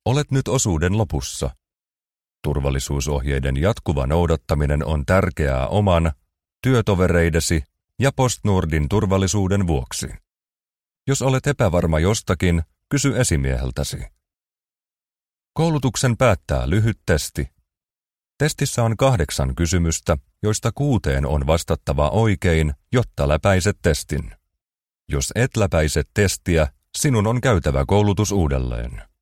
Olet nyt osuuden lopussa. Turvallisuusohjeiden jatkuva noudattaminen on tärkeää oman, työtovereidesi ja PostNordin turvallisuuden vuoksi. Jos olet epävarma jostakin, kysy esimieheltäsi. Koulutuksen päättää lyhyt testi. Testissä on 8 kysymystä, joista 6 on vastattava oikein, jotta läpäiset testin. Jos et läpäise testiä, sinun on käytävä koulutus uudelleen.